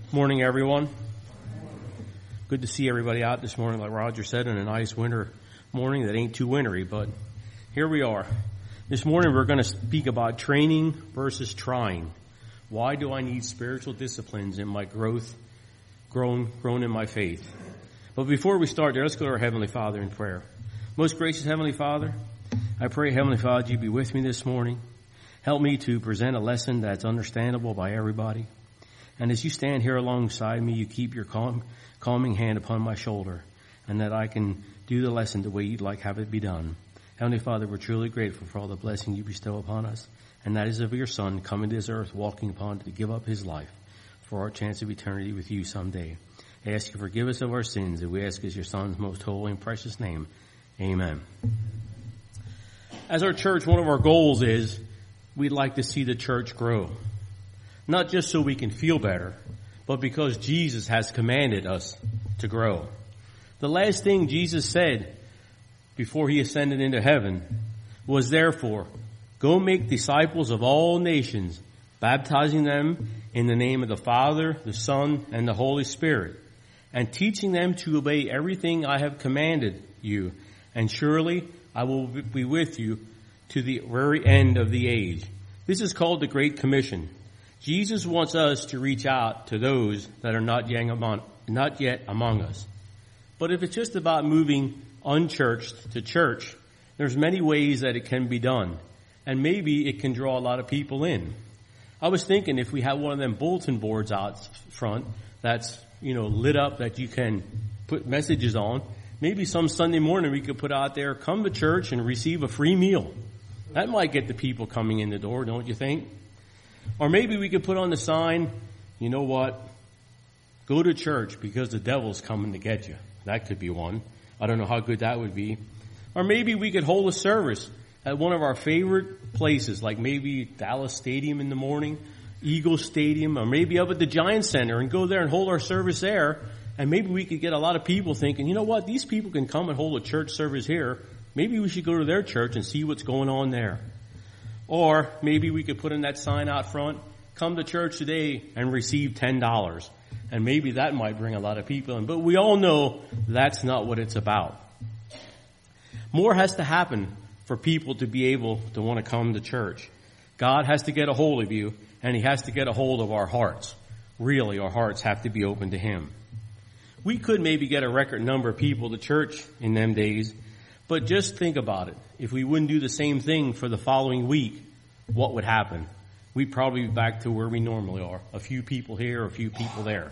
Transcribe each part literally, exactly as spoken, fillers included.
Morning, everyone. Good to see everybody out this morning, like Roger said, on a nice winter morning that ain't too wintry, but here we are. This morning we're going to speak about training versus trying. Why do I need spiritual disciplines in my growth, grown, grown in my faith? But before we start there, let's go to our Heavenly Father in prayer. Most gracious Heavenly Father, I pray, Heavenly Father, you be with me this morning. Help me to present a lesson that's understandable by everybody. And as you stand here alongside me, you keep your calm, calming hand upon my shoulder, and that I can do the lesson the way you'd like have it be done. Heavenly Father, we're truly grateful for all the blessing you bestow upon us, and that is of your Son coming to this earth, walking upon to give up his life for our chance of eternity with you someday. I ask you to forgive us of our sins, and we ask as your Son's most holy and precious name. Amen. As our church, one of our goals is we'd like to see the church grow. Not just so we can feel better, but because Jesus has commanded us to grow. The last thing Jesus said before he ascended into heaven was, therefore, go make disciples of all nations, baptizing them in the name of the Father, the Son, and the Holy Spirit, and teaching them to obey everything I have commanded you. And surely I will be with you to the very end of the age. This is called the Great Commission. Jesus wants us to reach out to those that are not yet among, not yet among us. But if it's just about moving unchurched to church, there's many ways that it can be done. And maybe it can draw a lot of people in. I was thinking if we had one of them bulletin boards out front that's, you know, lit up that you can put messages on, maybe some Sunday morning we could put out there, come to church and receive a free meal. That might get the people coming in the door, don't you think? Or maybe we could put on the sign, you know what, go to church because the devil's coming to get you. That could be one. I don't know how good that would be. Or maybe we could hold a service at one of our favorite places, like maybe Dallas Stadium in the morning, Eagle Stadium, or maybe up at the Giants Center, and go there and hold our service there. And maybe we could get a lot of people thinking, you know what, these people can come and hold a church service here. Maybe we should go to their church and see what's going on there. Or maybe we could put in that sign out front, come to church today and receive ten dollars. And maybe that might bring a lot of people in. But we all know that's not what it's about. More has to happen for people to be able to want to come to church. God has to get a hold of you, and he has to get a hold of our hearts. Really, our hearts have to be open to him. We could maybe get a record number of people to church in them days, but just think about it. If we wouldn't do the same thing for the following week, what would happen? We'd probably be back to where we normally are. A few people here, a few people there.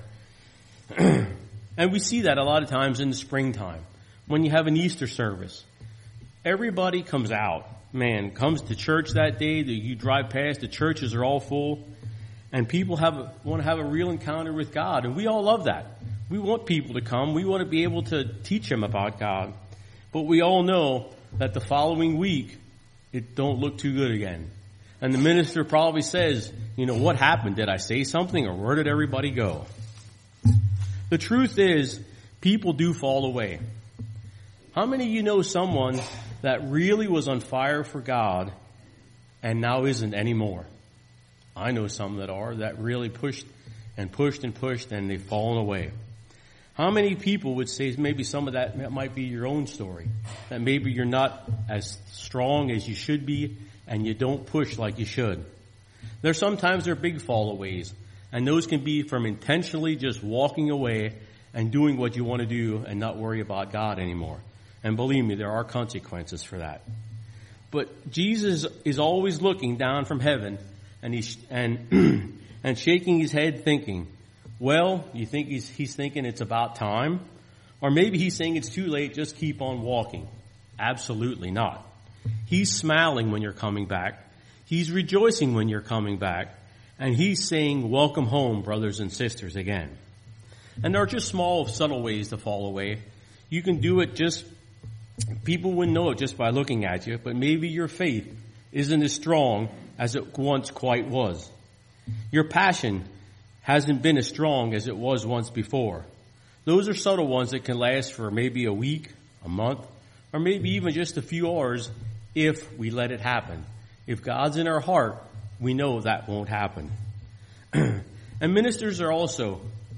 And we see that a lot of times in the springtime. When you have an Easter service, everybody comes out. Man, comes to church that day. That you drive past, the churches are all full. And people have a, want to have a real encounter with God. And we all love that. We want people to come. We want to be able to teach them about God. But we all know that the following week, it don't look too good again. And the minister probably says, you know, what happened? Did I say something, or where did everybody go? The truth is, people do fall away. How many of you know someone that really was on fire for God and now isn't anymore? I know some that are, that really pushed and pushed and pushed and they've fallen away. How many people would say maybe some of that might be your own story? That maybe you're not as strong as you should be and you don't push like you should. There's sometimes there are big fallaways, and those can be from intentionally just walking away and doing what you want to do and not worry about God anymore. And believe me, there are consequences for that. But Jesus is always looking down from heaven and he's and and shaking his head thinking, well, you think he's, he's thinking it's about time? Or maybe he's saying it's too late, just keep on walking. Absolutely not. He's smiling when you're coming back. He's rejoicing when you're coming back. And he's saying, welcome home, brothers and sisters, again. And there are just small, subtle ways to fall away. You can do it just, people wouldn't know it just by looking at you, but maybe your faith isn't as strong as it once quite was. Your passion hasn't been as strong as it was once before. Those are subtle ones that can last for maybe a week, a month, or maybe even just a few hours if we let it happen. If God's in our heart, we know that won't happen. And ministers are also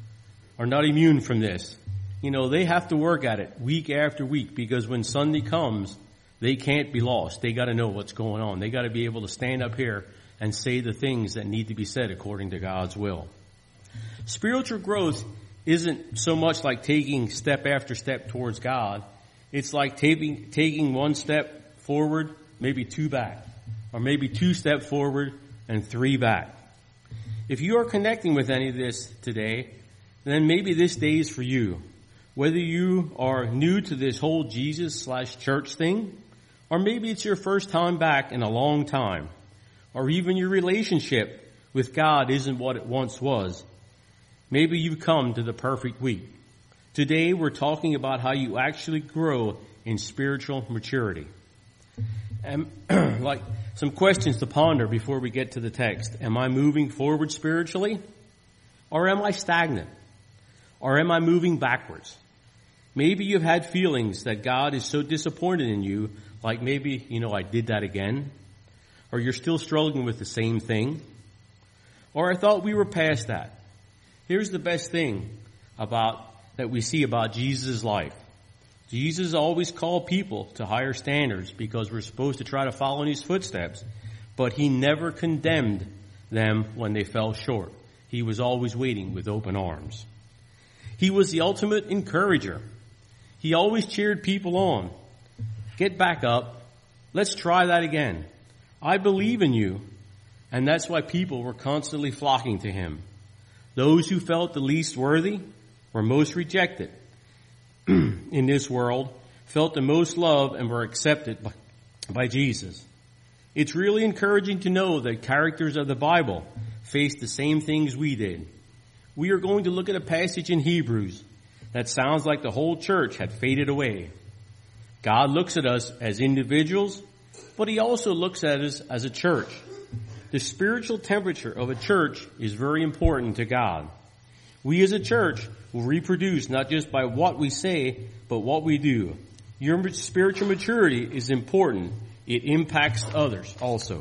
are not immune from this. You know, they have to work at it week after week, because when Sunday comes, they can't be lost. They got to know what's going on. They got to be able to stand up here and say the things that need to be said according to God's will. Spiritual growth isn't so much like taking step after step towards God. It's like taking, taking one step forward, maybe two back, or maybe two step forward and three back. If you are connecting with any of this today, then maybe this day is for you. Whether you are new to this whole Jesus slash church thing, or maybe it's your first time back in a long time, or even your relationship with God isn't what it once was, maybe you've come to the perfect week. Today we're talking about how you actually grow in spiritual maturity. And like some questions to ponder before we get to the text. Am I moving forward spiritually? Or am I stagnant? Or am I moving backwards? Maybe you've had feelings that God is so disappointed in you, like maybe, you know, I did that again. Or you're still struggling with the same thing. Or I thought we were past that. Here's the best thing about that we see about Jesus' life. Jesus always called people to higher standards because we're supposed to try to follow in his footsteps, but he never condemned them when they fell short. He was always waiting with open arms. He was the ultimate encourager. He always cheered people on. Get back up. Let's try that again. I believe in you. And that's why people were constantly flocking to him. Those who felt the least worthy were most rejected in this world, felt the most love, and were accepted by, by Jesus. It's really encouraging to know that characters of the Bible faced the same things we did. We are going to look at a passage in Hebrews that sounds like the whole church had faded away. God looks at us as individuals, but he also looks at us as a church. The spiritual temperature of a church is very important to God. We as a church will reproduce not just by what we say, but what we do. Your spiritual maturity is important. It impacts others also.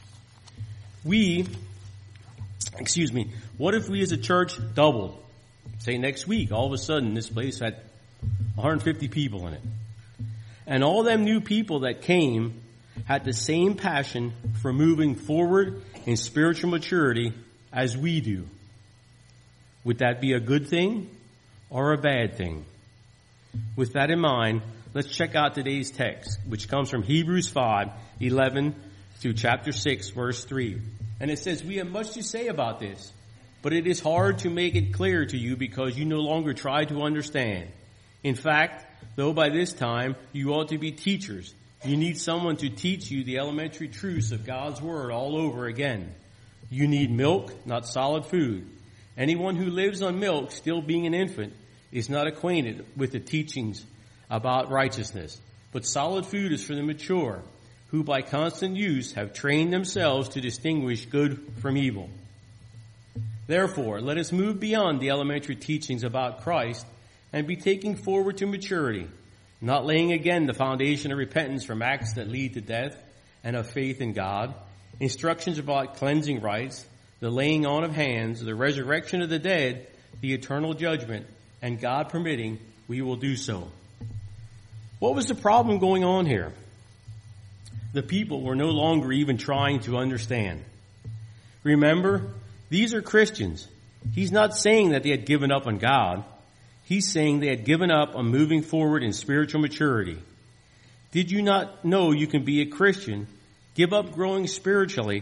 We, excuse me, what if we as a church doubled? Say next week, all of a sudden this place had one hundred fifty people in it. And all them new people that came had the same passion for moving forward in spiritual maturity as we do. Would that be a good thing or a bad thing? With that in mind, let's check out today's text, which comes from Hebrews five, eleven through chapter six, verse three. And it says, we have much to say about this, but it is hard to make it clear to you because you no longer try to understand. In fact, though by this time you ought to be teachers, you need someone to teach you the elementary truths of God's Word all over again. You need milk, not solid food. Anyone who lives on milk, still being an infant, is not acquainted with the teachings about righteousness. But solid food is for the mature, who by constant use have trained themselves to distinguish good from evil. Therefore, let us move beyond the elementary teachings about Christ and be taken forward to maturity, not laying again the foundation of repentance from acts that lead to death and of faith in God, instructions about cleansing rites, the laying on of hands, the resurrection of the dead, the eternal judgment, and God permitting, we will do so. What was the problem going on here? The people were no longer even trying to understand. Remember, these are Christians. He's not saying that they had given up on God. He's saying they had given up on moving forward in spiritual maturity. Did you not know you can be a Christian, give up growing spiritually?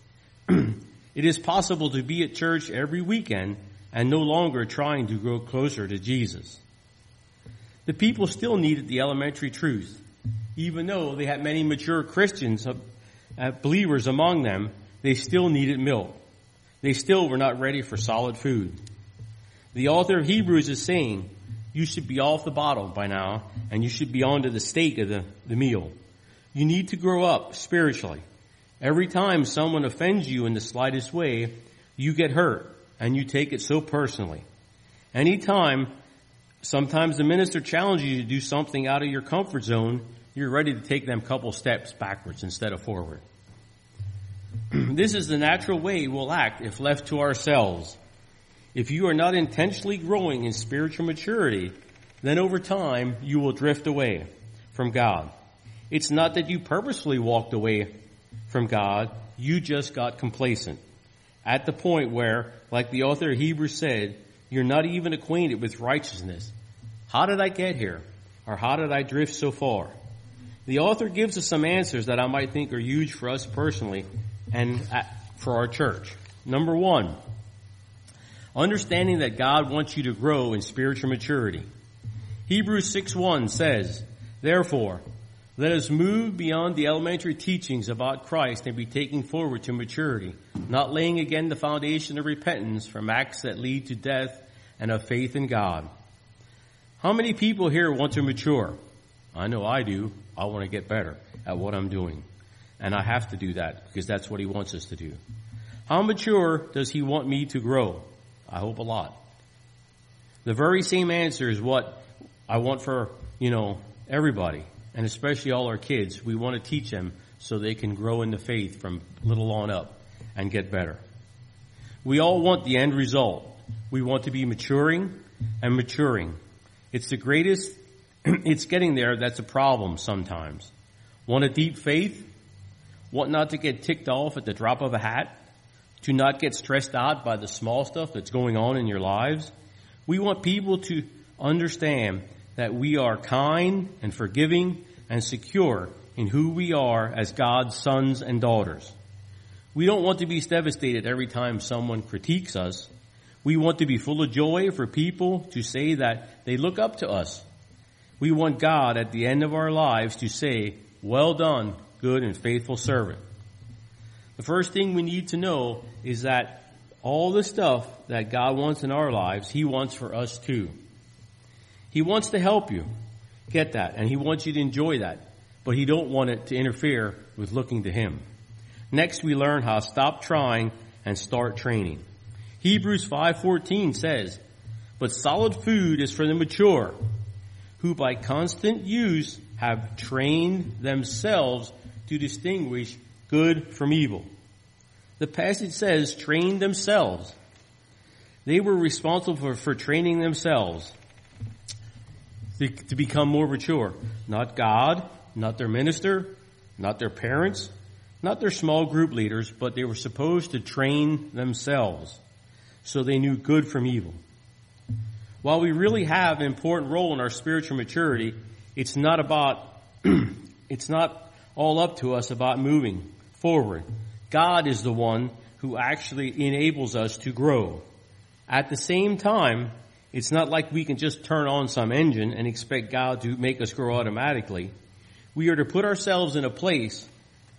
It is possible to be at church every weekend and no longer trying to grow closer to Jesus. The people still needed the elementary truth. Even though they had many mature Christians, uh, believers among them, they still needed milk. They still were not ready for solid food. The author of Hebrews is saying, you should be off the bottle by now, and you should be on to the steak of the, the meal. You need to grow up spiritually. Every time someone offends you in the slightest way, you get hurt, and you take it so personally. Anytime, sometimes the minister challenges you to do something out of your comfort zone, you're ready to take them a couple steps backwards instead of forward. This is the natural way we'll act if left to ourselves. If you are not intentionally growing in spiritual maturity, then over time you will drift away from God. It's not that you purposefully walked away from God, you just got complacent. At the point where, like the author of Hebrews said, you're not even acquainted with righteousness. How did I get here? Or how did I drift so far? The author gives us some answers that I might think are huge for us personally and for our church. Number one, understanding that God wants you to grow in spiritual maturity. Hebrews six one says, therefore, let us move beyond the elementary teachings about Christ and be taken forward to maturity, not laying again the foundation of repentance from acts that lead to death and of faith in God. How many people here want to mature? I know I do. I want to get better at what I'm doing. And I have to do that because that's what he wants us to do. How mature does he want me to grow? I hope a lot. The very same answer is what I want for, you know, everybody, and especially all our kids. We want to teach them so they can grow in the faith from little on up and get better. We all want the end result. We want to be maturing and maturing. It's the greatest, it's getting there that's a problem sometimes. Want a deep faith? Want not to get ticked off at the drop of a hat? To not get stressed out by the small stuff that's going on in your lives? We want people to understand that we are kind and forgiving and secure in who we are as God's sons and daughters. We don't want to be devastated every time someone critiques us. We want to be full of joy for people to say that they look up to us. We want God at the end of our lives to say, well done, good and faithful servant. The first thing we need to know is that all the stuff that God wants in our lives, he wants for us too. He wants to help you get that, and he wants you to enjoy that, but he don't want it to interfere with looking to him. Next, we learn how to stop trying and start training. Hebrews five fourteen says, but solid food is for the mature, who by constant use have trained themselves to distinguish good from evil. The passage says train themselves. They were responsible for, for training themselves to, to become more mature. Not God, not their minister, not their parents, not their small group leaders, but they were supposed to train themselves so they knew good from evil. While we really have an important role in our spiritual maturity, it's not about, it's not all up to us about moving forward. God is the one who actually enables us to grow. At the same time, it's not like we can just turn on some engine and expect God to make us grow automatically. We are to put ourselves in a place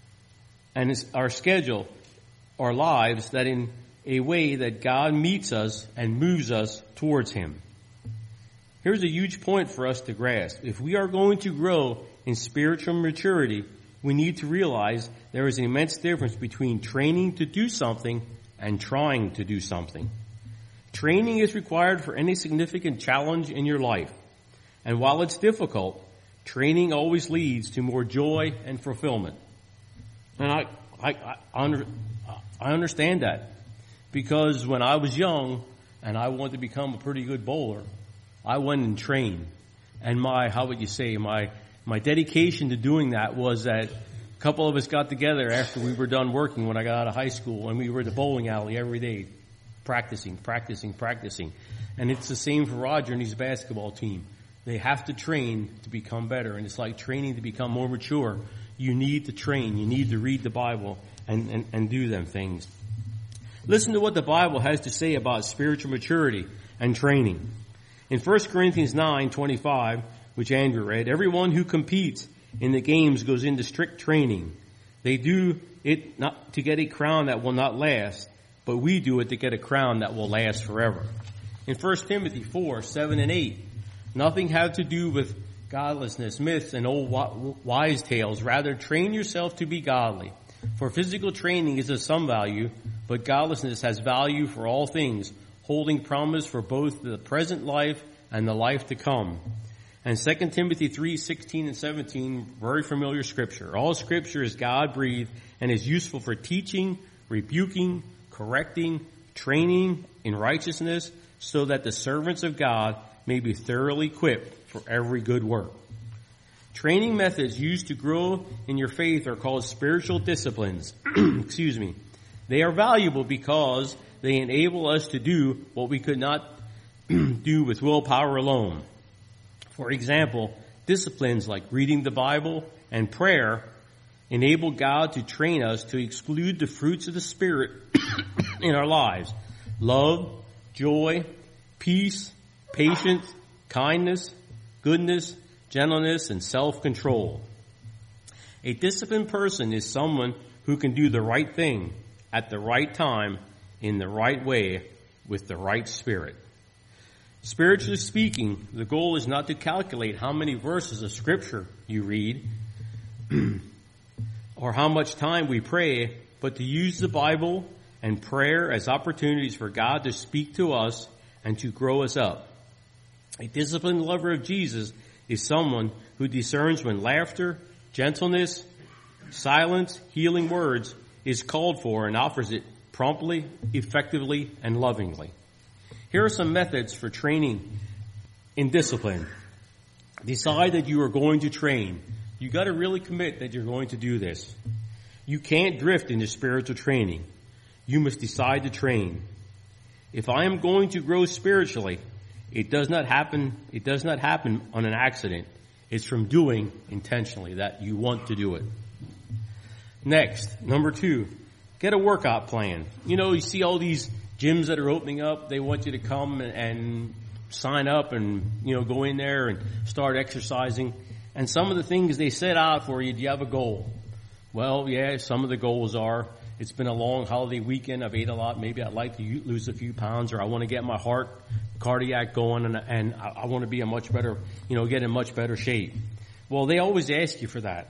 and our schedule, our lives, that in a way that God meets us and moves us towards him. Here's a huge point for us to grasp. If we are going to grow in spiritual maturity, we need to realize there is an immense difference between training to do something and trying to do something. Training is required for any significant challenge in your life. And while it's difficult, training always leads to more joy and fulfillment. And I, I, I, I understand that. Because when I was young and I wanted to become a pretty good bowler, I went and trained. And my, how would you say, my, my dedication to doing that was that a couple of us got together after we were done working when I got out of high school, and we were at the bowling alley every day, practicing, practicing, practicing. And it's the same for Roger and his basketball team. They have to train to become better. And it's like training to become more mature. You need to train. You need to read the Bible and, and, and do them things. Listen to what the Bible has to say about spiritual maturity and training. In First Corinthians nine twenty-five, which Andrew read, everyone who competes in the games goes into strict training. They do it not to get a crown that will not last, but we do it to get a crown that will last forever. In First Timothy four seven and eight, nothing have to do with godlessness, myths, and old wise tales. Rather, train yourself to be godly. For physical training is of some value, but godlessness has value for all things, holding promise for both the present life and the life to come. And Second Timothy three sixteen and seventeen, very familiar scripture. All scripture is God-breathed and is useful for teaching, rebuking, correcting, training in righteousness, so that the servants of God may be thoroughly equipped for every good work. Training methods used to grow in your faith are called spiritual disciplines. Excuse me. They are valuable because they enable us to do what we could not do with willpower alone. For example, disciplines like reading the Bible and prayer enable God to train us to exclude the fruits of the Spirit in our lives: love, joy, peace, patience, kindness, goodness, gentleness, and self-control. A disciplined person is someone who can do the right thing at the right time, in the right way, with the right spirit. Spiritually speaking, the goal is not to calculate how many verses of Scripture you read or how much time we pray, but to use the Bible and prayer as opportunities for God to speak to us and to grow us up. A disciplined lover of Jesus is someone who discerns when laughter, gentleness, silence, healing words is called for and offers it promptly, effectively, and lovingly. Here are some methods for training in discipline. Decide that you are going to train. You got to really commit that you're going to do this. You can't drift into spiritual training. You must decide to train. If I am going to grow spiritually, it does not happen, it does not happen on an accident. It's from doing intentionally, that you want to do it. Next, number two, get a workout plan. You know, you see all these gyms that are opening up. They want you to come and, and sign up and, you know, go in there and start exercising. And some of the things they set out for you, do you have a goal? Well, yeah, some of the goals are, it's been a long holiday weekend. I've ate a lot. Maybe I'd like to lose a few pounds, or I want to get my heart cardiac going, and, and I, I want to be a much better, you know, get in much better shape. Well, they always ask you for that.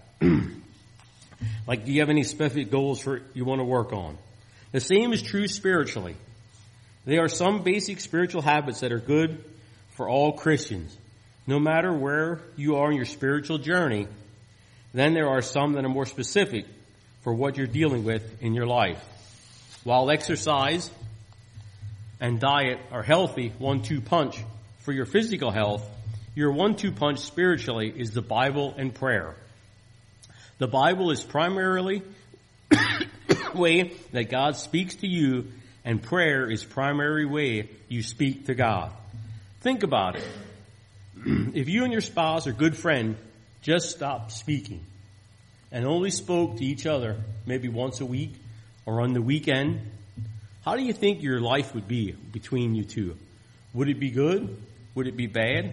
Like, do you have any specific goals for you want to work on? The same is true spiritually. There are some basic spiritual habits that are good for all Christians. No matter where you are in your spiritual journey, then there are some that are more specific for what you're dealing with in your life. While exercise and diet are healthy one-two punch for your physical health, your one-two punch spiritually is the Bible and prayer. The Bible is primarily the way that God speaks to you, and prayer is primary way you speak to God. Think about it. If you and your spouse or good friend just stopped speaking and only spoke to each other maybe once a week or on the weekend, how do you think your life would be between you two? Would it be good? Would it be bad?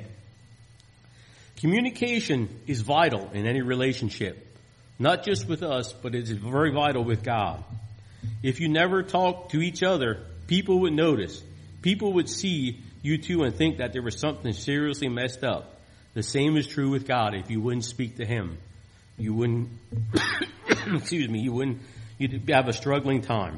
Communication is vital in any relationship, not just with us, but it is very vital with God. If you never talk to each other, people would notice. People would see you two and think that there was something seriously messed up. The same is true with God. If you wouldn't speak to Him, you wouldn't, excuse me, you wouldn't, you'd have a struggling time.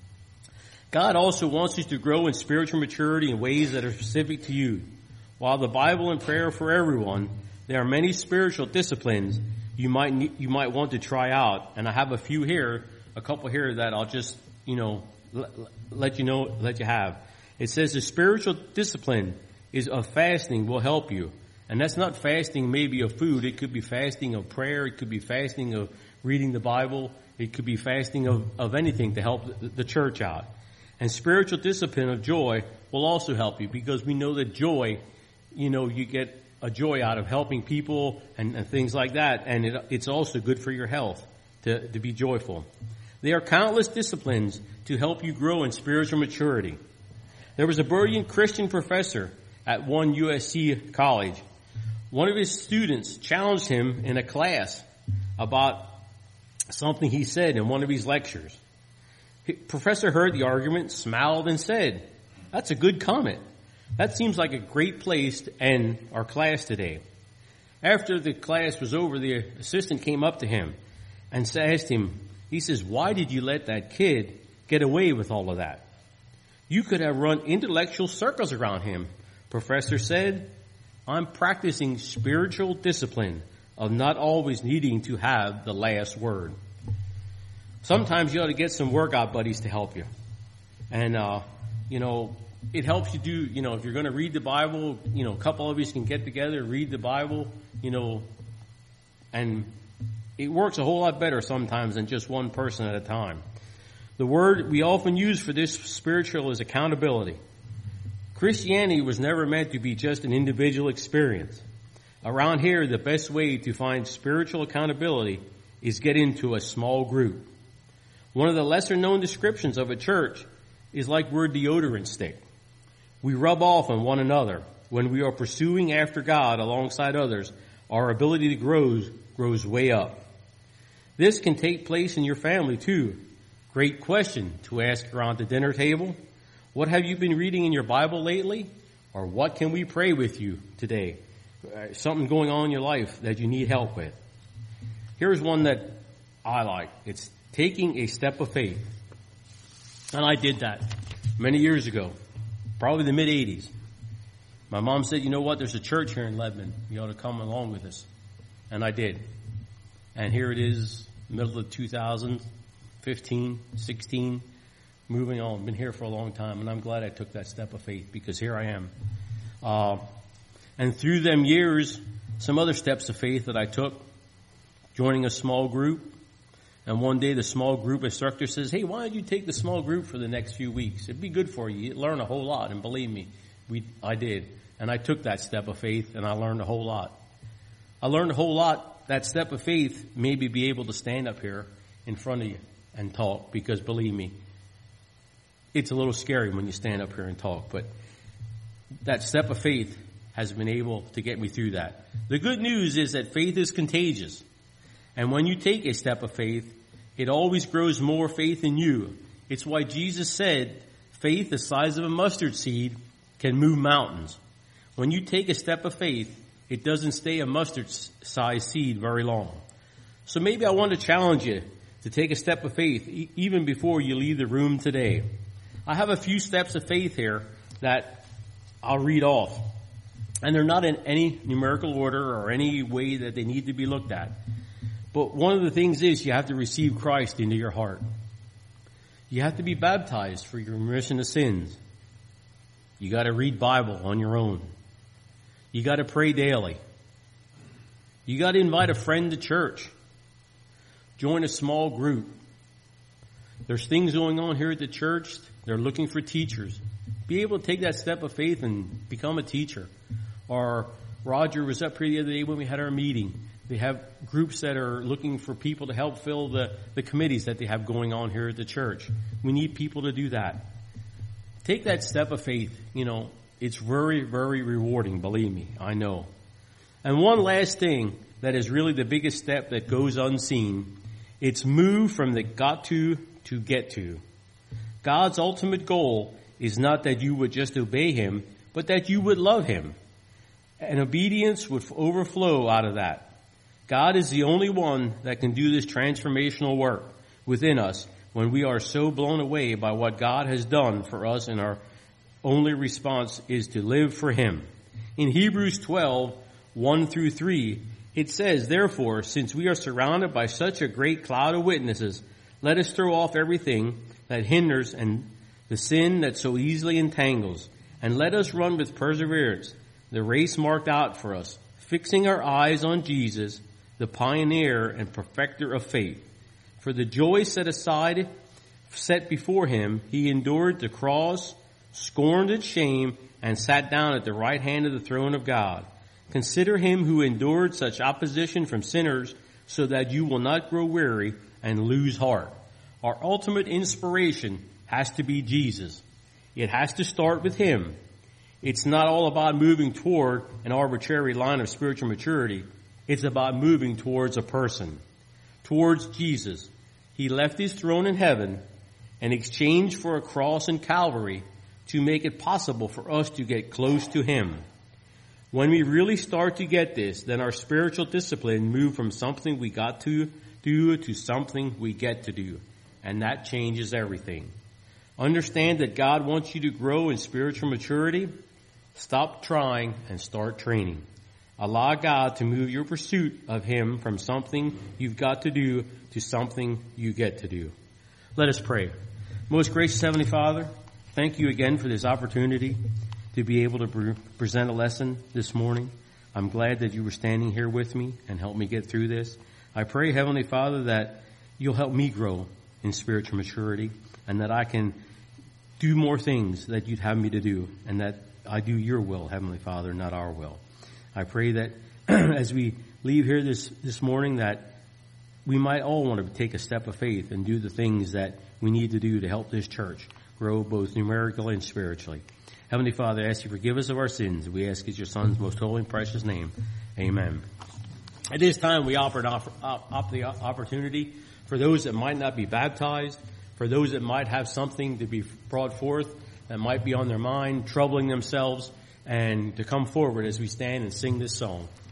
God also wants you to grow in spiritual maturity in ways that are specific to you. While the Bible and prayer are for everyone, there are many spiritual disciplines you might you might want to try out, and I have a few here, a couple here that I'll just you know let, let you know let you have. It says the spiritual discipline is of fasting will help you, and that's not fasting maybe of food. It could be fasting of prayer. It could be fasting of reading the Bible. It could be fasting of, of anything to help the, the church out. And spiritual discipline of joy will also help you, because we know that joy, you know, you get a joy out of helping people and, and things like that. And it, it's also good for your health to, to be joyful. There are countless disciplines to help you grow in spiritual maturity. There was a brilliant Christian professor at one U S C college. One of his students challenged him in a class about something he said in one of his lectures. The professor heard the argument, smiled, and said, "That's a good comment. That seems like a great place to end our class today." After the class was over, the assistant came up to him and asked him, he says, "Why did you let that kid get away with all of that? You could have run intellectual circles around him." Professor said, "I'm practicing spiritual discipline of not always needing to have the last word." Sometimes you ought to get some workout buddies to help you. And uh you know, it helps you do, you know, if you're going to read the Bible, you know, a couple of you can get together, read the Bible, you know, and it works a whole lot better sometimes than just one person at a time. The word we often use for this spiritual is accountability. Christianity was never meant to be just an individual experience. Around here, the best way to find spiritual accountability is get into a small group. One of the lesser known descriptions of a church is like we're a deodorant stick. We rub off on one another. When we are pursuing after God alongside others, our ability to grow grows way up. This can take place in your family too. Great question to ask around the dinner table. What have you been reading in your Bible lately? Or what can we pray with you today? Uh, something going on in your life that you need help with. Here's one that I like. It's taking a step of faith. And I did that many years ago, probably the mid eighties. My mom said, you know what, there's a church here in Lebanon. You ought to come along with us. And I did. And here it is, middle of two thousand fifteen, sixteen, moving on. Been here for a long time, and I'm glad I took that step of faith because here I am. Uh, and through them years, some other steps of faith that I took, joining a small group. And one day the small group instructor says, hey, why don't you take the small group for the next few weeks? It'd be good for you. You'd learn a whole lot. And believe me, we, I did. And I took that step of faith and I learned a whole lot. I learned a whole lot. That step of faith made me be able to stand up here in front of you and talk, because believe me, it's a little scary when you stand up here and talk, but that step of faith has been able to get me through that. The good news is that faith is contagious. And when you take a step of faith, it always grows more faith in you. It's why Jesus said faith the size of a mustard seed can move mountains. When you take a step of faith, it doesn't stay a mustard-sized seed very long. So maybe I want to challenge you to take a step of faith e- even before you leave the room today. I have a few steps of faith here that I'll read off. And they're not in any numerical order or any way that they need to be looked at. But one of the things is you have to receive Christ into your heart. You have to be baptized for your remission of sins. You got to read Bible on your own. You got to pray daily. You got to invite a friend to church. Join a small group. There's things going on here at the church. They're looking for teachers. Be able to take that step of faith and become a teacher. Or Roger was up here the other day when we had our meeting. They have groups that are looking for people to help fill the, the committees that they have going on here at the church. We need people to do that. Take that step of faith. You know, it's very, very rewarding, believe me. I know. And one last thing that is really the biggest step that goes unseen. It's move from the got to to get to. God's ultimate goal is not that you would just obey Him, but that you would love Him. And obedience would overflow out of that. God is the only one that can do this transformational work within us when we are so blown away by what God has done for us, and our only response is to live for Him. In Hebrews twelve, one through three, it says, therefore, since we are surrounded by such a great cloud of witnesses, let us throw off everything that hinders and the sin that so easily entangles, and let us run with perseverance the race marked out for us, fixing our eyes on Jesus, the pioneer and perfecter of faith. For the joy set aside, set before Him, He endured the cross, scorned its shame, and sat down at the right hand of the throne of God. Consider Him who endured such opposition from sinners, so that you will not grow weary and lose heart. Our ultimate inspiration has to be Jesus. It has to start with Him. It's not all about moving toward an arbitrary line of spiritual maturity. It's about moving towards a person, towards Jesus. He left His throne in heaven in exchange for a cross in Calvary to make it possible for us to get close to Him. When we really start to get this, then our spiritual discipline moves from something we got to do to something we get to do. And that changes everything. Understand that God wants you to grow in spiritual maturity. Stop trying and start training. Allow God to move your pursuit of Him from something you've got to do to something you get to do. Let us pray. Most gracious Heavenly Father, thank you again for this opportunity to be able to pre- present a lesson this morning. I'm glad that you were standing here with me and helped me get through this. I pray, Heavenly Father, that you'll help me grow in spiritual maturity and that I can do more things that you'd have me to do and that I do your will, Heavenly Father, not our will. I pray that as we leave here this, this morning that we might all want to take a step of faith and do the things that we need to do to help this church grow both numerically and spiritually. Heavenly Father, I ask you to forgive us of our sins. We ask in your Son's most holy and precious name. Amen. At this time, we offer, an offer op, the opportunity for those that might not be baptized, for those that might have something to be brought forth that might be on their mind, troubling themselves, and to come forward as we stand and sing this song.